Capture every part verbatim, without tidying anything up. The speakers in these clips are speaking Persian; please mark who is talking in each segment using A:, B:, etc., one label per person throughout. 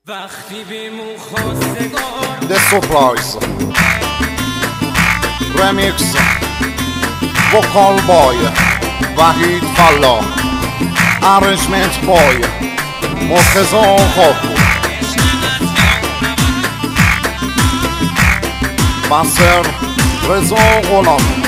A: وقتی بیمون خواستگار
B: The Surprise Remix Vocal Boy وحید فلاح Arrangement Boy مرتضی خاکو بصر رضا غلامی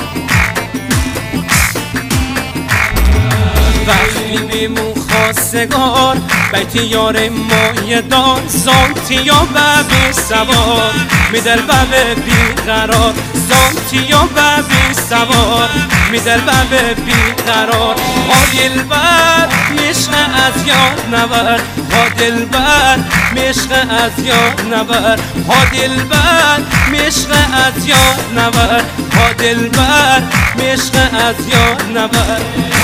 A: وقتی بیمون خواستگار بیتی یار مایه دار زانتی یا ببی سوار میدل ببی بیقرار زانتی یا ببی سوار میدل ببی بیقرار ها دلبر میشقه از یاد نبر ها دلبر میشقه از یاد نبر ها دلبر میشقه از یاد نبر ها دلبر میشقه از یاد نبر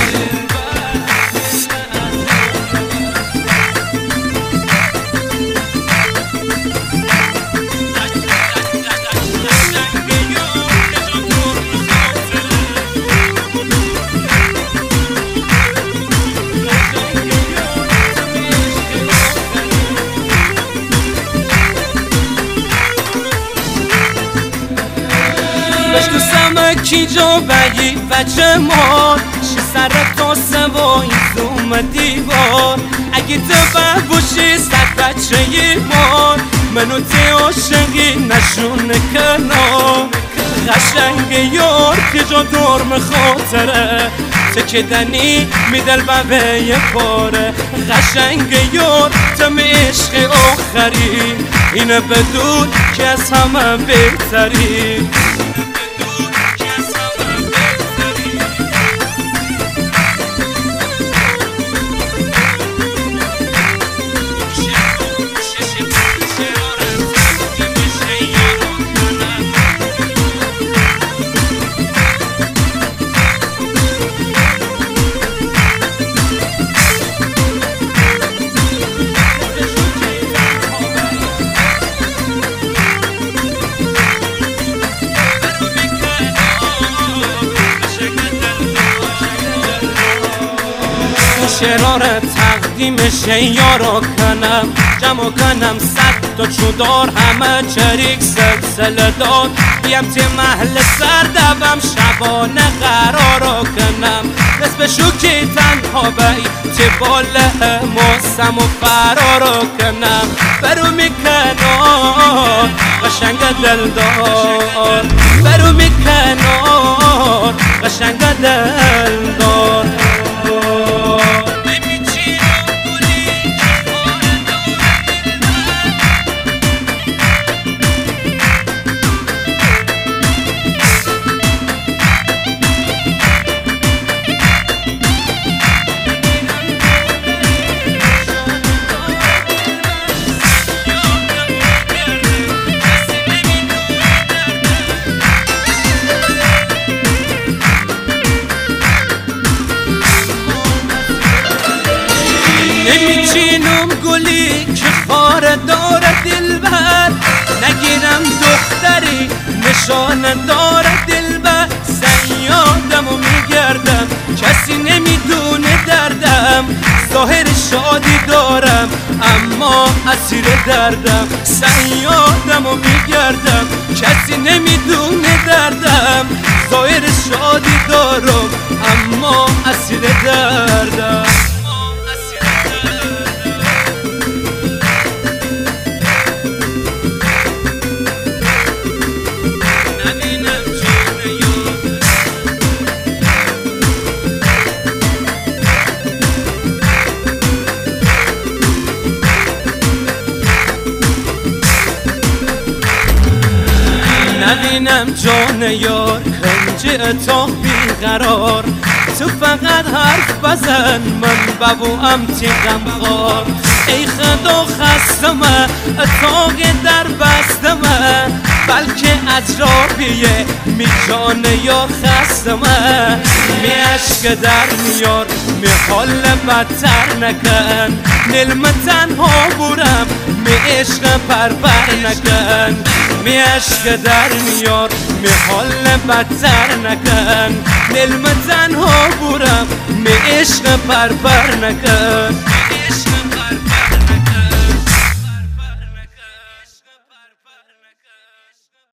A: بشتو سمکی جا بگی بچه مار شی سر تا سوایی زوم دیوار اگه تو باشی صد بچه یه مار منو تی عاشقی نشون کنار قشنگ یار که جا درم خاطره تکدنی میدل ببه یه پاره قشنگ یار تم عشق آخری اینه بدون که از همه بهتری شرار تقدیم شیارا کنم جمع کنم صد تا چودار همه چریک سلسله دار بیم تی محل سردبم شبانه قرارا کنم دست به شوکی تنها بایی تی باله موسم و فرارا کنم برو میکنار قشنگ دلدار برو میکنار قشنگ دلدار نمیچینم گلی که خار داره دلبر نگیرم دختری نشان داره دلبر سیادم و میگردم کسی نمیدونه دردم ظاهر شادی دارم اما اسیر دردم سیادم و میگردم کسی نمیدونه دردم ظاهر شادی دارم اما اسیر دردم نبینم جان یار کنج اتاق بیقرار تو فقط حرف بزن من ببوام تیغم خوار ای خدا خستمه اتاق در بستمه بلکه از رابیه می جان یار خستمه می عشق در میار می حال بدتر نکن نلم تنها بورم می عشق پربر نکن می عشق در میار می حال بدتر نکن نلم تنها بورم می عشق پربر نکن